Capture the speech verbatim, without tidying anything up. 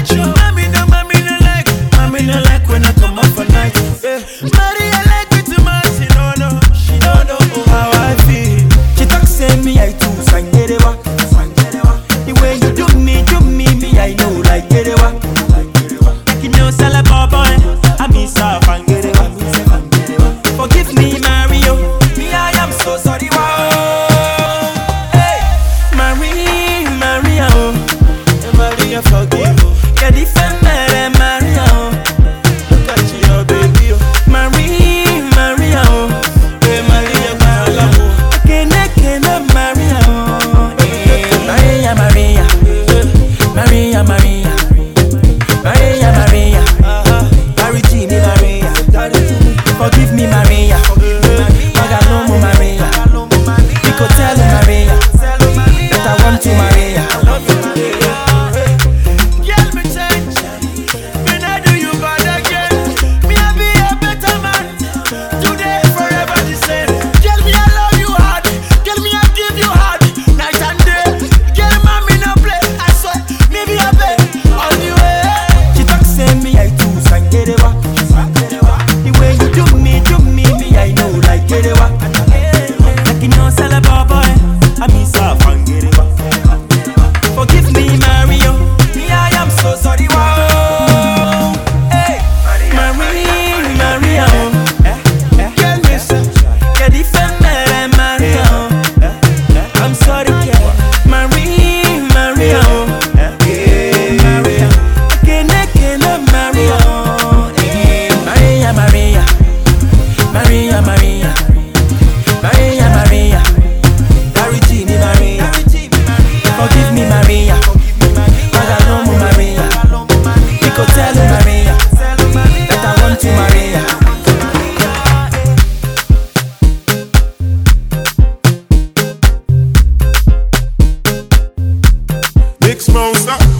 like you. Mommy no, mommy no like. Mommy no like when I come up for night. Yeah. Maria like me too much. She don't know, she don't know how I feel. She talk say me I too sangerewa. The way you do me, do me, me I know like gerewa. Like you know, sell boy, I miss her fangerewa. Forgive me, Mario. Me I am so sorry. Wow. Hey, Marie, Maria, oh, Maria forgive. You're the female, Maria. Oh. Look at you, baby. Oh. Marie, Maria, oh, hey, Maria, Maria. Okay, naked, Maria. Oh. Hey, Maria, Maria, Maria, Maria, Maria, Maria, Maria, Maria. Forgive me, Maria. Magalomo, Maria. Nico tell Maria that I want to Maria. Girl, me change. Me not do you bad again. Me I be a better man. Today, forever the same. Girl, me I love you hard. Girl, me I give you hard. Night and day. Girl, mommy no play. I swear, me be a bet all the way. She talk say me I too sangerewa. The way you do me, do me, me I know like gerewa. Like you know, sell a boy, I miss her fangerewa. Forgive me, Mario. Me I am so sorry. Wow. Hey, Marie, Maria. Girl, me say, you're the female, Maria. I'm sorry, girl. Marie, Maria. Hey, Maria. Okay, naked, Maria. Hey, Maria, Maria. Maria, Maria, Maria, Maria, Maria, Maria. Forgive me, Maria. Magalomo, Maria. Nico tell Maria that I want to Maria. Mix monster.